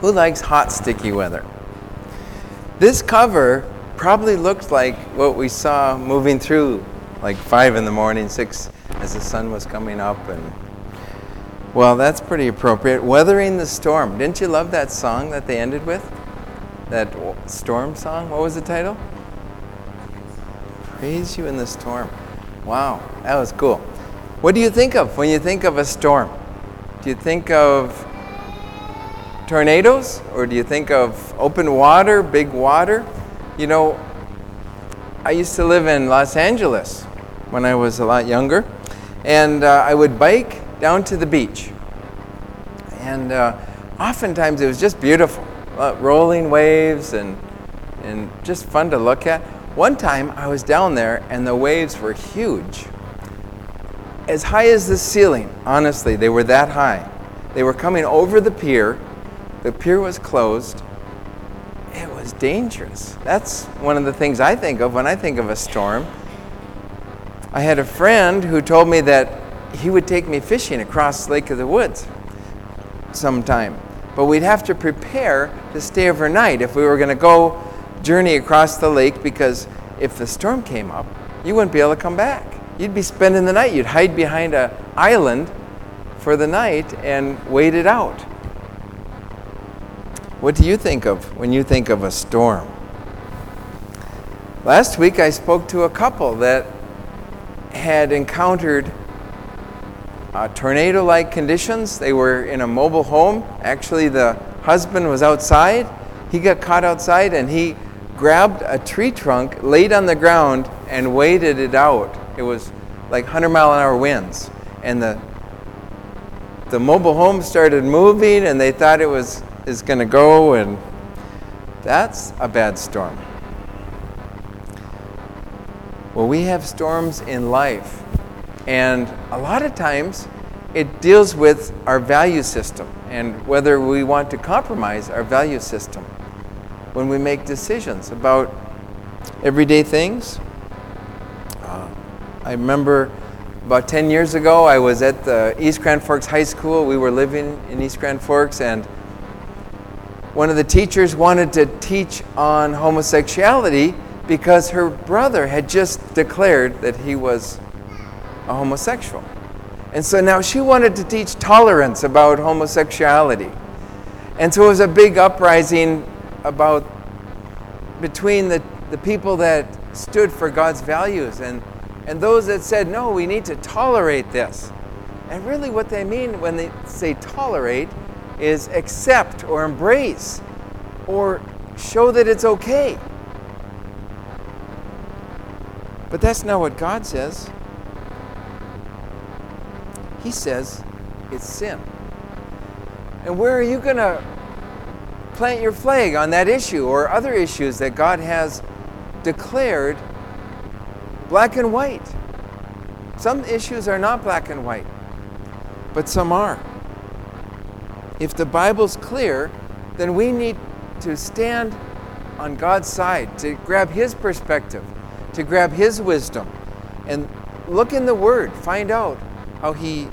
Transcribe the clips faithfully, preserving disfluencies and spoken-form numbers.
Who likes hot, sticky weather? This cover probably looked like what we saw moving through like five in the morning, six as the sun was coming up. And well, that's pretty appropriate. Weathering the Storm. Didn't you love that song that they ended with? That storm song? What was the title? Praise You in the Storm. Wow, that was cool. What do you think of when you think of a storm? Do you think of tornadoes, or do you think of open water, big water? You know, I used to live in Los Angeles when I was a lot younger, and uh, I would bike down to the beach. And uh, oftentimes it was just beautiful, uh, rolling waves and and just fun to look at. One time I was down there and the waves were huge. As high as the ceiling, honestly, they were that high. They were coming over the pier. The pier was closed. It was dangerous. That's one of the things I think of when I think of a storm. I had a friend who told me that he would take me fishing across Lake of the Woods sometime. But we'd have to prepare to stay overnight if we were going to go journey across the lake, because if the storm came up, you wouldn't be able to come back. You'd be spending the night. You'd hide behind an island for the night and wait it out. What do you think of when you think of a storm? Last week I spoke to a couple that had encountered uh, tornado-like conditions. They were in a mobile home. Actually, the husband was outside. He got caught outside and he grabbed a tree trunk, laid on the ground, and waited it out. It was like one hundred mile an hour winds. And the the mobile home started moving and they thought it was is going to go, and that's a bad storm. Well, we have storms in life, and a lot of times it deals with our value system and whether we want to compromise our value system when we make decisions about everyday things. Uh, I remember about ten years ago, I was at the East Grand Forks High School. We were living in East Grand Forks, and one of the teachers wanted to teach on homosexuality because her brother had just declared that he was a homosexual. And so now she wanted to teach tolerance about homosexuality. And so it was a big uprising about between the, the people that stood for God's values and, and those that said, no, we need to tolerate this. And really what they mean when they say tolerate is accept or embrace or show that it's okay. But that's not what God says. He says it's sin. And where are you going to plant your flag on that issue or other issues that God has declared black and white? Some issues are not black and white, but some are. If the Bible's clear, then we need to stand on God's side, to grab His perspective, to grab His wisdom, and look in the Word, find out how He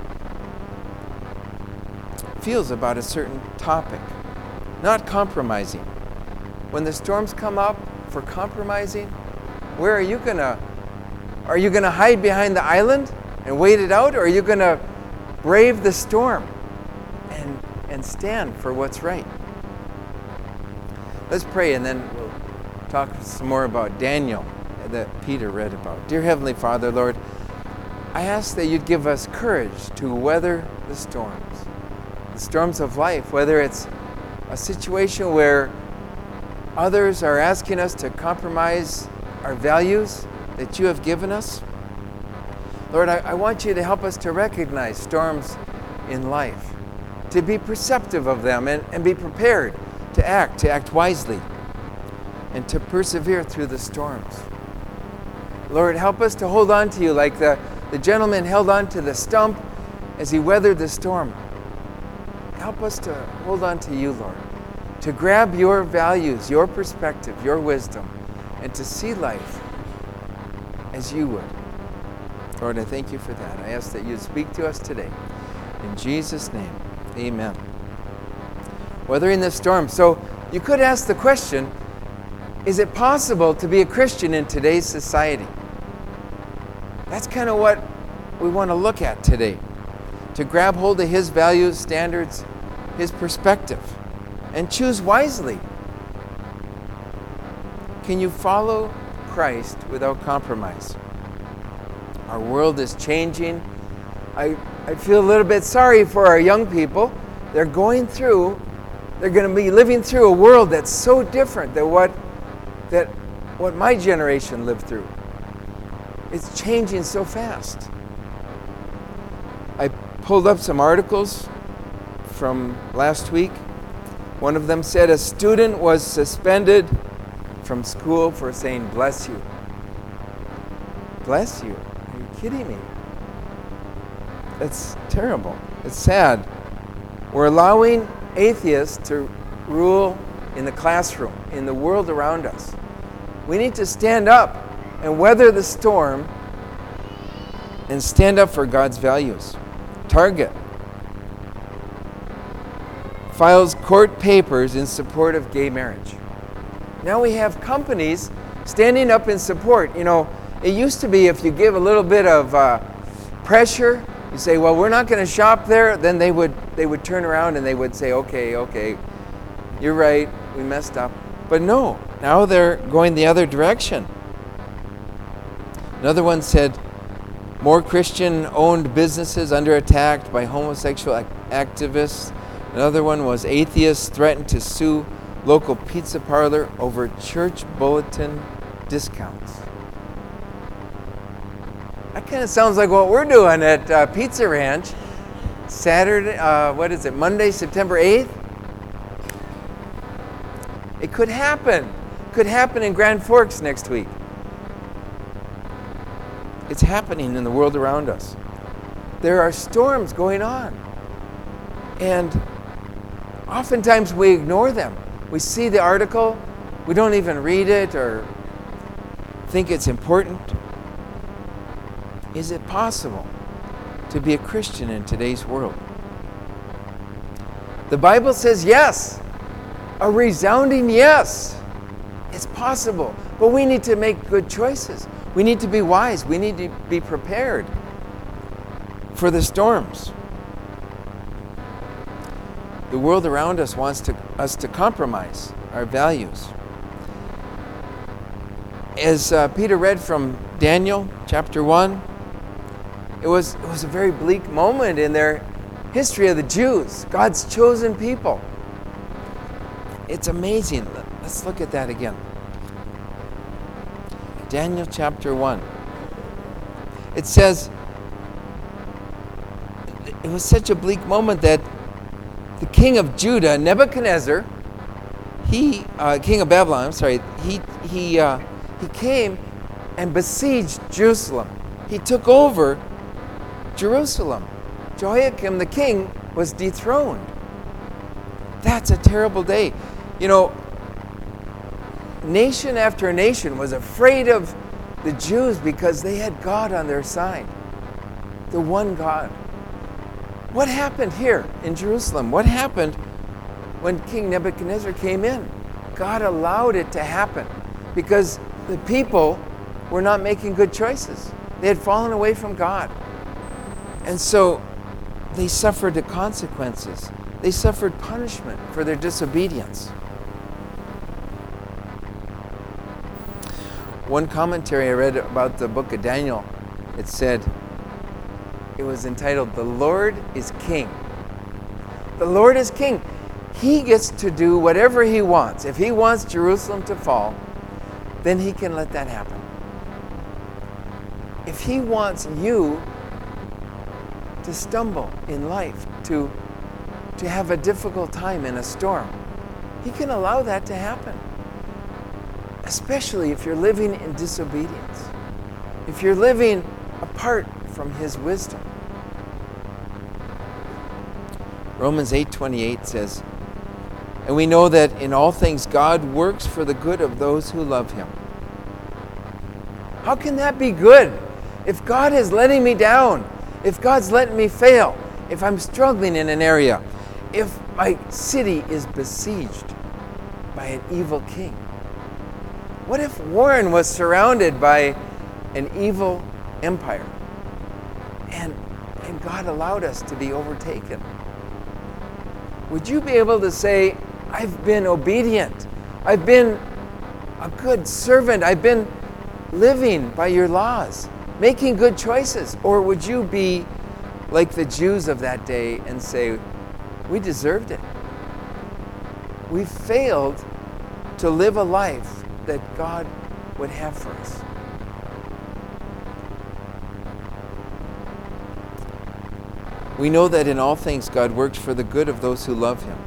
feels about a certain topic. Not compromising. When the storms come up for compromising, where are you gonna, are you gonna hide behind the island and wait it out, or are you gonna brave the storm and and stand for what's right? Let's pray, and then we'll talk some more about Daniel that Peter read about. Dear Heavenly Father, Lord, I ask that you'd give us courage to weather the storms, the storms of life, whether it's a situation where others are asking us to compromise our values that you have given us. Lord, I, I want you to help us to recognize storms in life, to be perceptive of them and, and be prepared to act, to act wisely, and to persevere through the storms. Lord, help us to hold on to you like the, the gentleman held on to the stump as he weathered the storm. Help us to hold on to you, Lord, to grab your values, your perspective, your wisdom, and to see life as you would. Lord, I thank you for that. I ask that you speak to us today. In Jesus' name, amen. weathering the storm. So you could ask the question, is it possible to be a Christian in today's society? That's kind of what we want to look at today. To grab hold of his values, standards, his perspective, and choose wisely. Can you follow Christ without compromise? Our world is changing. I, I feel a little bit sorry for our young people. They're going through, they're going to be living through a world that's so different than what, that, what my generation lived through. It's changing so fast. I pulled up some articles from last week. One of them said a student was suspended from school for saying, "Bless you." Bless you? Are you kidding me? That's terrible. It's sad. We're allowing atheists to rule in the classroom, in the world around us. We need to stand up and weather the storm and stand up for God's values. Target files court papers in support of gay marriage. Now we have companies standing up in support. You know, it used to be if you give a little bit of uh, pressure, you say, well, we're not going to shop there, then they would they would turn around and they would say, okay, okay, you're right, we messed up. But no, now they're going the other direction. Another one said, more Christian-owned businesses under attack by homosexual ac- activists. Another one was atheists threatened to sue local pizza parlor over church bulletin discounts. That kind of sounds like what we're doing at uh, Pizza Ranch. Saturday, uh, what is it, Monday, September eighth? It could happen. Could happen in Grand Forks next week. It's happening in the world around us. There are storms going on. And oftentimes we ignore them. We see the article, we don't even read it or think it's important. Is it possible to be a Christian in today's world? The Bible says yes, a resounding yes. It's possible, but we need to make good choices. We need to be wise. We need to be prepared for the storms. The world around us wants to, us to compromise our values. As uh, Peter read from Daniel chapter one, it was, it was a very bleak moment in their history of the Jews, God's chosen people. It's amazing. Let's look at that again. Daniel chapter one. It says, it was such a bleak moment that the king of Judah, Nebuchadnezzar, he, uh, king of Babylon, I'm sorry, he he uh, he came and besieged Jerusalem. He took over Jerusalem. Jehoiakim, the king, was dethroned. That's a terrible day. You know, nation after nation was afraid of the Jews because they had God on their side, the one God. What happened here in Jerusalem? What happened when King Nebuchadnezzar came in? God allowed it to happen because the people were not making good choices. They had fallen away from God. And so they suffered the consequences. They suffered punishment for their disobedience. One commentary I read about the book of Daniel, it said, it was entitled, "The Lord is King." The Lord is King. He gets to do whatever he wants. If he wants Jerusalem to fall, then he can let that happen. If he wants you to stumble in life, to, to have a difficult time in a storm, he can allow that to happen. Especially if you're living in disobedience. If you're living apart from his wisdom. Romans eight twenty-eight says, "And we know that in all things God works for the good of those who love him." How can that be good? If God is letting me down, if God's letting me fail, if I'm struggling in an area, if my city is besieged by an evil king? What if Warren was surrounded by an evil empire and, and God allowed us to be overtaken? Would you be able to say, I've been obedient, I've been a good servant, I've been living by your laws, making good choices? Or would you be like the Jews of that day and say, we deserved it. We failed to live a life that God would have for us. We know that in all things God works for the good of those who love him,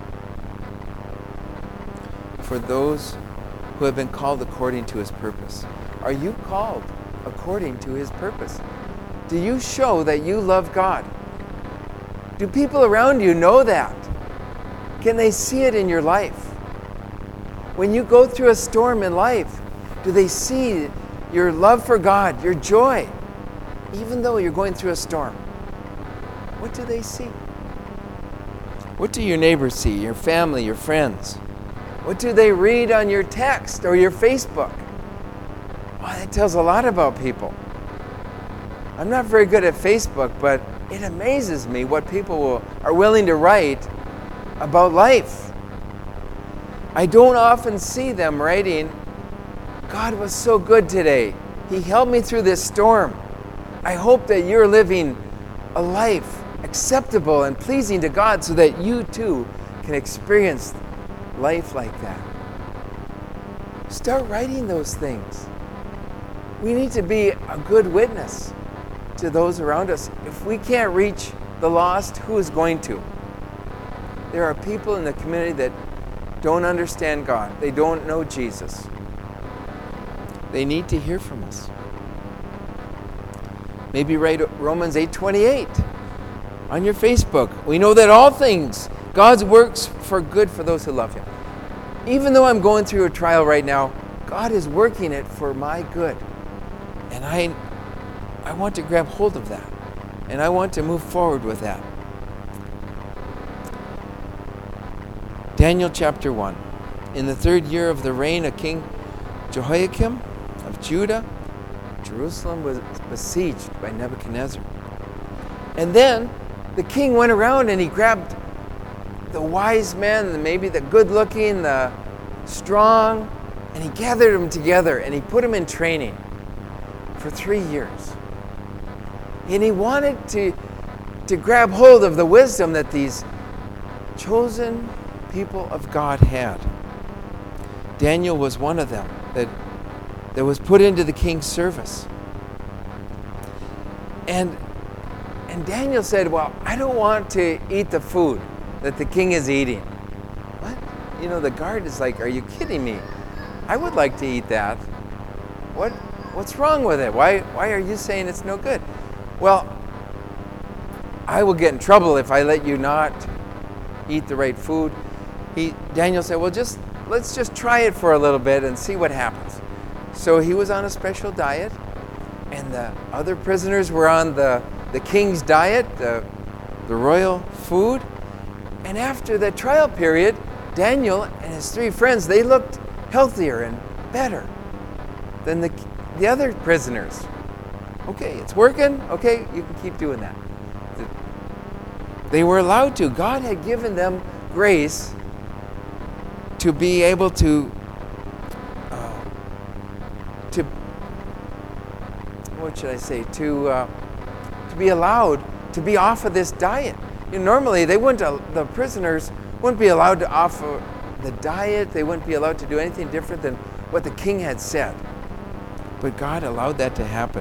for those who have been called according to his purpose. Are you called according to his purpose? Do you show that you love God? Do people around you know that? Can they see it in your life? When you go through a storm in life, do they see your love for God, your joy, even though you're going through a storm? What do they see? What do your neighbors see, your family, your friends? What do they read on your text or your Facebook? Well, that tells a lot about people. I'm not very good at Facebook, but it amazes me what people will, are willing to write about life. I don't often see them writing, God was so good today. He helped me through this storm. I hope that you're living a life acceptable and pleasing to God so that you too can experience life like that. Start writing those things. We need to be a good witness to those around us. If we can't reach the lost, who is going to? There are people in the community that don't understand God. They don't know Jesus. They need to hear from us. Maybe write Romans eight twenty-eight on your Facebook. We know that all things, God's works for good for those who love him. Even though I'm going through a trial right now, God is working it for my good. And I I want to grab hold of that. And I want to move forward with that. Daniel chapter one. In the third year of the reign of King Jehoiakim of Judah, Jerusalem was besieged by Nebuchadnezzar. And then the king went around and he grabbed the wise men, maybe the good-looking, the strong, and he gathered them together and he put them in training for three years. And he wanted to, to grab hold of the wisdom that these chosen people of God had. Daniel was one of them that, that was put into the king's service. And, and Daniel said, well, I don't want to eat the food that the king is eating. What? You know, the guard is like, are you kidding me? I would like to eat that. What? What's wrong with it? Why, why are you saying it's no good? Well, I will get in trouble if I let you not eat the right food. He, Daniel said, well, just let's just try it for a little bit and see what happens. So he was on a special diet, and the other prisoners were on the, the king's diet, the, the royal food. And after the trial period, Daniel and his three friends, they looked healthier and better than the, the other prisoners. Okay, it's working. Okay, you can keep doing that. They were allowed to. God had given them grace to be able to, uh, to what should I say, to uh, to be allowed to be off of this diet. You know, normally, they wouldn't. Uh, the prisoners wouldn't be allowed to offer the diet. They wouldn't be allowed to do anything different than what the king had said. But God allowed that to happen.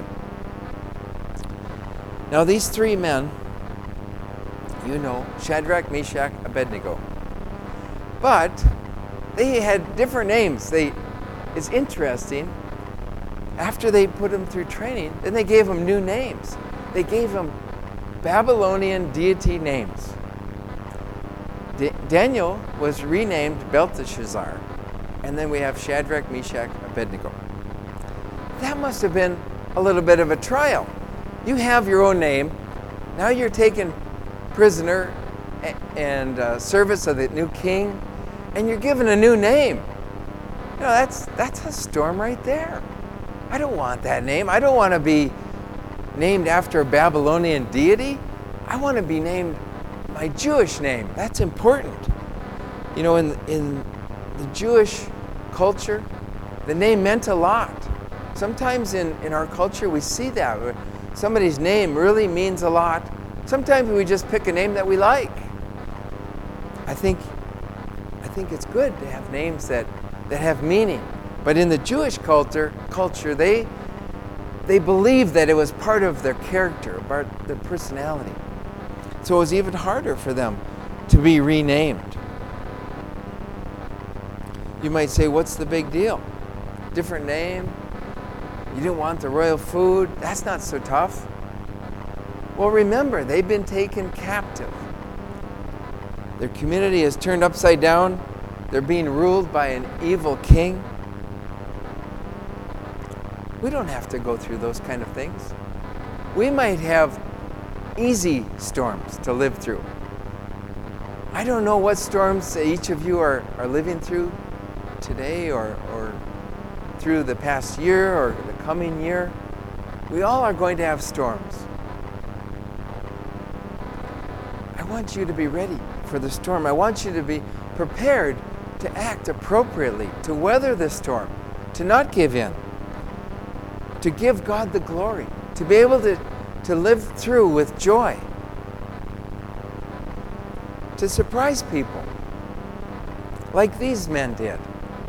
Now, these three men, you know, Shadrach, Meshach, Abednego. But they had different names. They, it's interesting. After they put them through training, then they gave them new names. They gave them Babylonian deity names. D- Daniel was renamed Belteshazzar. And then we have Shadrach, Meshach, Abednego. That must have been a little bit of a trial. You have your own name. Now you're taken prisoner and uh, service of the new king, and you're given a new name. You know, that's, that's a storm right there. I don't want that name. I don't want to be named after a Babylonian deity. I want to be named my Jewish name. That's important. You know, in, in the Jewish culture, the name meant a lot. Sometimes in, in our culture we see that. Where somebody's name really means a lot. Sometimes we just pick a name that we like. I think, I think it's good to have names that, that have meaning. But in the Jewish culture, culture they, they believed that it was part of their character, part of their personality. So it was even harder for them to be renamed. You might say, what's the big deal? Different name? You didn't want the royal food? That's not so tough. Well, remember, they've been taken captive. Their community is turned upside down. They're being ruled by an evil king. We don't have to go through those kind of things. We might have easy storms to live through. I don't know what storms each of you are, are living through today or, or through the past year or the coming year. We all are going to have storms. I want you to be ready for the storm. I want you to be prepared to act appropriately, to weather the storm, to not give in, to give God the glory, to be able to, to live through with joy, to surprise people like these men did.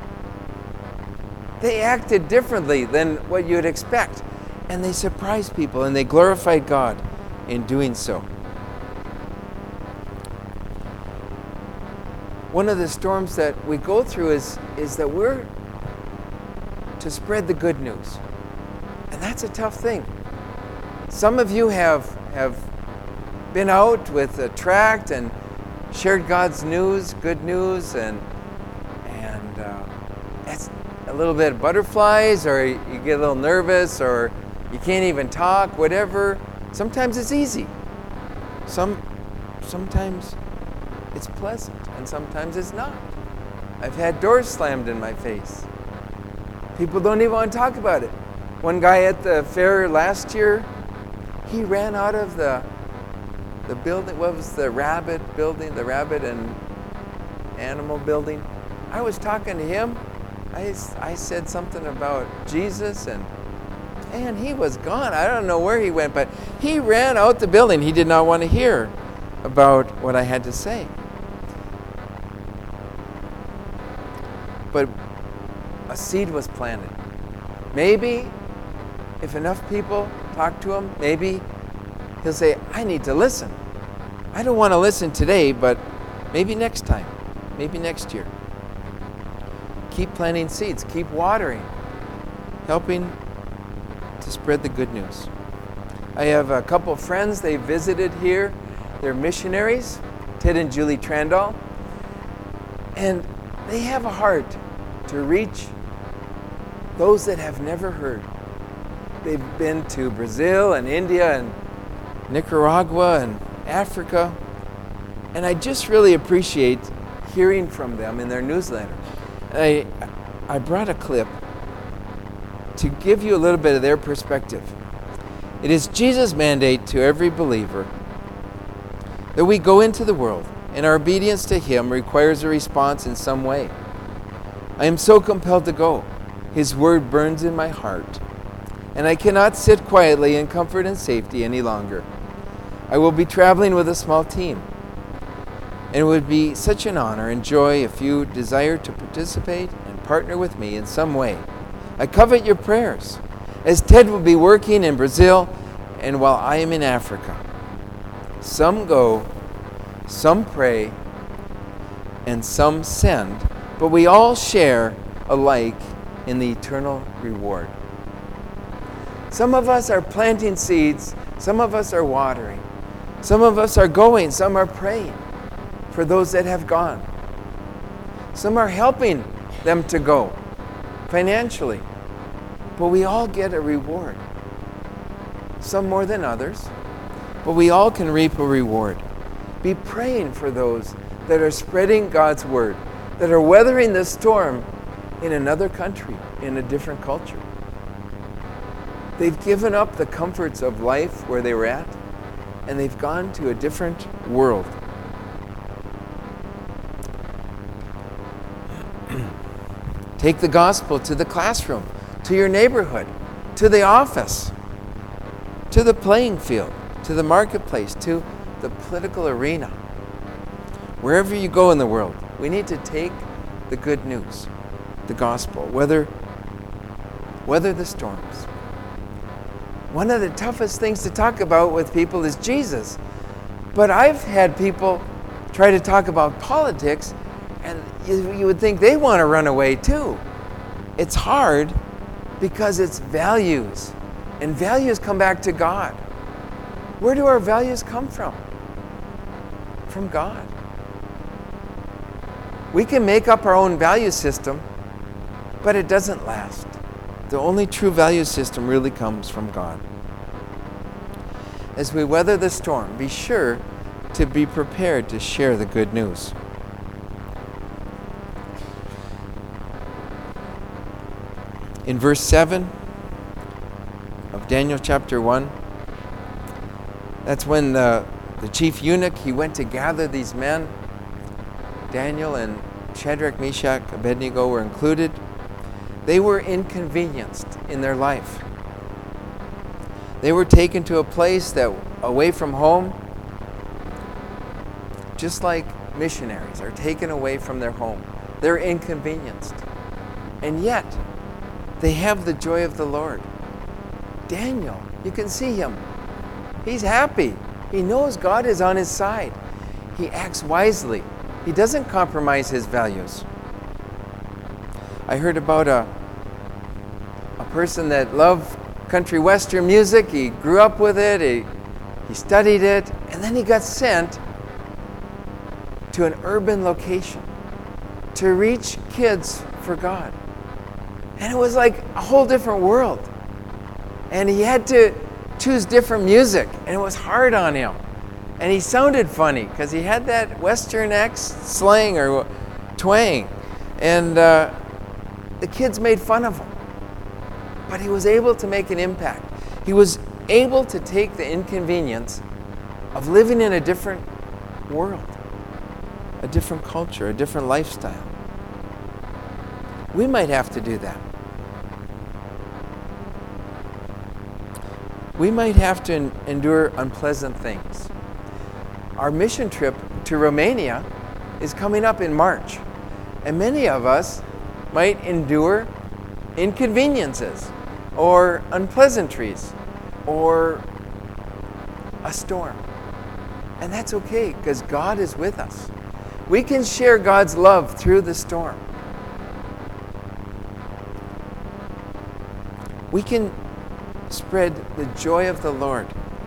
They acted differently than what you'd expect, and they surprised people and they glorified God in doing so. One of the storms that we go through is, is that we're to spread the good news. And that's a tough thing. Some of you have, have been out with a tract and shared God's news, good news, and, and uh, that's a little bit of butterflies, or you get a little nervous, or you can't even talk, whatever. Sometimes it's easy. Some, sometimes it's pleasant, and sometimes it's not. I've had doors slammed in my face. People don't even want to talk about it. One guy at the fair last year, he ran out of the the building. What was the rabbit building? The rabbit and animal building. I was talking to him. I, I said something about Jesus, and and he was gone. I don't know where he went, but he ran out the building. He did not want to hear about what I had to say. But a seed was planted. Maybe if enough people talk to him, maybe he'll say, I need to listen. I don't want to listen today, but maybe next time, maybe next year. Keep planting seeds, keep watering, helping to spread the good news. I have a couple of friends, they visited here. They're missionaries, Ted and Julie Trandall. And they have a heart to reach those that have never heard. They've been to Brazil and India and Nicaragua and Africa. And I just really appreciate hearing from them in their newsletter. I, I brought a clip to give you a little bit of their perspective. It is Jesus' mandate to every believer that we go into the world, and our obedience to Him requires a response in some way. I am so compelled to go. His word burns in my heart, and I cannot sit quietly in comfort and safety any longer. I will be traveling with a small team, and it would be such an honor and joy if you desire to participate and partner with me in some way. I covet your prayers, as Ted will be working in Brazil and while I am in Africa. Some go, some pray, and some send, but we all share alike in the eternal reward. Some of us are planting seeds, some of us are watering, some of us are going, some are praying for those that have gone. Some are helping them to go financially, but we all get a reward. Some more than others, but we all can reap a reward. Be praying for those that are spreading God's word, that are weathering the storm in another country, in a different culture. They've given up the comforts of life where they were at, and they've gone to a different world. Take the gospel to the classroom, to your neighborhood, to the office, to the playing field, to the marketplace, to the political arena. Wherever you go in the world, we need to take the good news, the gospel, weather, weather the storms. One of the toughest things to talk about with people is Jesus. But I've had people try to talk about politics, and you, you would think they want to run away too. It's hard because it's values, and values come back to God. Where do our values come from? From God. We can make up our own value system, but it doesn't last. The only true value system really comes from God. As we weather the storm, be sure to be prepared to share the good news. In verse seven of Daniel chapter one, that's when the, the chief eunuch, he went to gather these men. Daniel and Shadrach, Meshach, Abednego were included. They were inconvenienced in their life. They were taken to a place that away from home, just like missionaries are taken away from their home. They're inconvenienced. And yet, they have the joy of the Lord. Daniel, you can see him. He's happy. He knows God is on his side. He acts wisely. He doesn't compromise his values. I heard about a, a person that loved country western music. He grew up with it. He, he studied it. And then he got sent to an urban location to reach kids for God. And it was like a whole different world. And he had to choose different music. And it was hard on him. And he sounded funny because he had that Western X slang or twang. And uh, the kids made fun of him. But he was able to make an impact. He was able to take the inconvenience of living in a different world, a different culture, a different lifestyle. We might have to do that. We might have to en- endure unpleasant things. Our mission trip to Romania is coming up in March, and many of us might endure inconveniences or unpleasantries or a storm. And that's okay because God is with us. We can share God's love through the storm. We can spread the joy of the Lord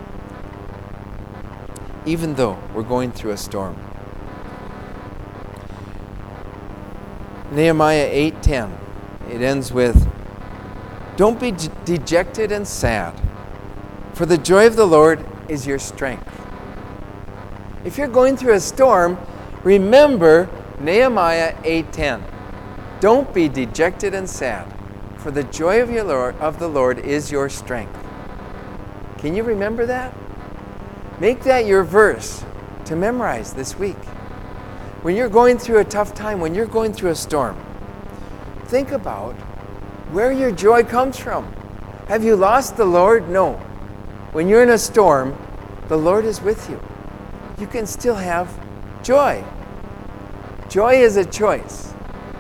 even though we're going through a storm. Nehemiah eight ten, it ends with, "Don't be de- dejected and sad, for the joy of the Lord is your strength." If you're going through a storm, remember Nehemiah eight ten. Don't be dejected and sad, for the joy of your Lord of the Lord is your strength. Can you remember that? Make that your verse to memorize this week. When you're going through a tough time, when you're going through a storm, think about where your joy comes from. Have you lost the Lord? No. When you're in a storm, the Lord is with you. You can still have joy. Joy is a choice.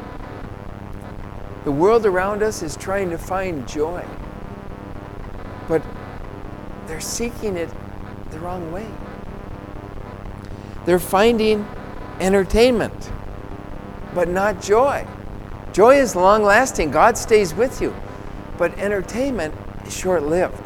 The world around us is trying to find joy, but they're seeking it the wrong way. They're finding entertainment, but not joy. Joy is long-lasting. God stays with you, but entertainment is short-lived.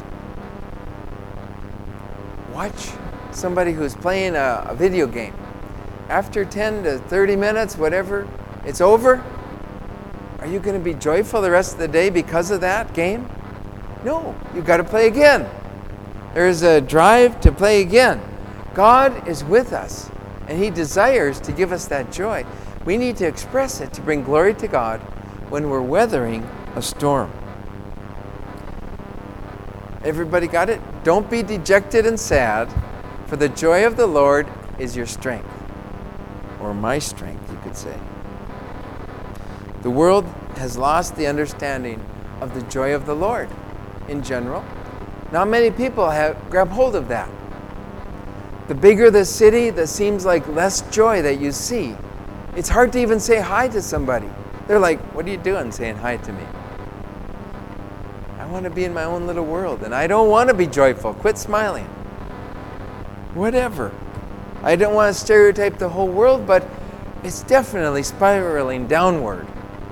Watch somebody who's playing a, a video game. After ten to thirty minutes, whatever, it's over. Are you going to be joyful the rest of the day because of that game? No, you've got to play again. There's a drive to play again. God is with us And He desires to give us that joy. We need to express it to bring glory to God when we're weathering a storm. Everybody got it? Don't be dejected and sad, for the joy of the Lord is your strength. Or my strength, you could say. The world has lost the understanding of the joy of the Lord in general. Not many people have grabbed hold of that. The bigger the city, there seems like less joy that you see. It's hard to even say hi to somebody. They're like, what are you doing saying hi to me? I want to be in my own little world, and I don't want to be joyful. Quit smiling. Whatever. I don't want to stereotype the whole world, but it's definitely spiraling downward.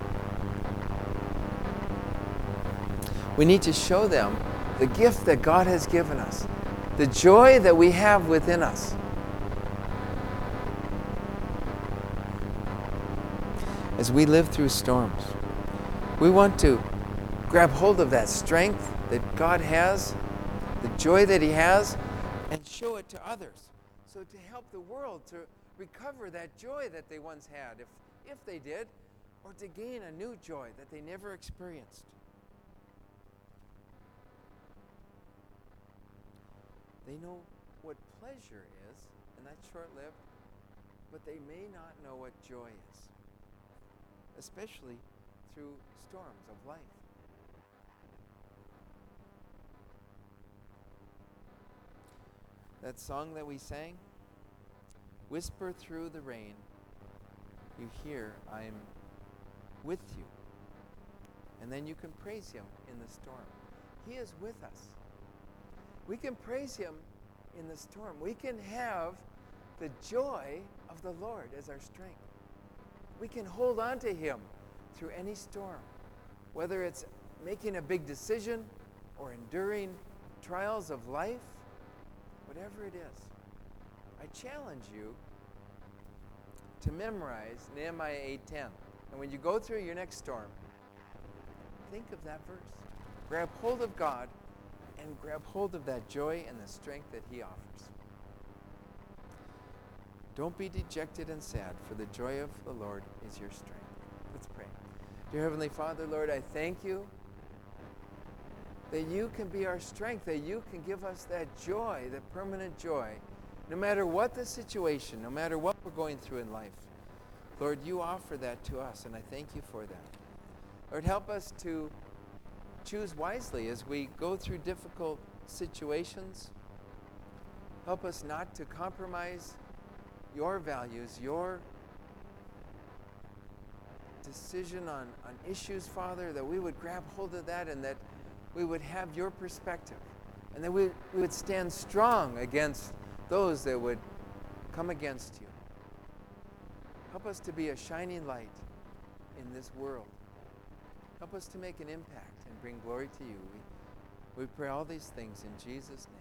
We need to show them the gift that God has given us, the joy that we have within us. As we live through storms, we want to grab hold of that strength that God has, the joy that He has, and show it to others. So to help the world to recover that joy that they once had, if, if they did, or to gain a new joy that they never experienced. They know what pleasure is, and that's short-lived, but they may not know what joy is, especially through storms of life. That song that we sang, whisper through the rain, you hear I'm with you. And then you can praise Him in the storm. He is with us. We can praise Him in the storm. We can have the joy of the Lord as our strength. We can hold on to Him through any storm, whether it's making a big decision or enduring trials of life, whatever it is. I challenge you to memorize Nehemiah eight ten. And when you go through your next storm, think of that verse. Grab hold of God and grab hold of that joy and the strength that He offers. Don't be dejected and sad, for the joy of the Lord is your strength. Let's pray. Dear Heavenly Father, Lord, I thank You that You can be our strength, that You can give us that joy, that permanent joy, no matter what the situation, no matter what we're going through in life. Lord, You offer that to us, and I thank You for that. Lord, help us to choose wisely as we go through difficult situations. Help us not to compromise Your values, Your decision on, on issues, Father, that we would grab hold of that and that we would have Your perspective, and that we, we would stand strong against those that would come against You. Help us to be a shining light in this world. Help us to make an impact and bring glory to You. We, we pray all these things in Jesus' name.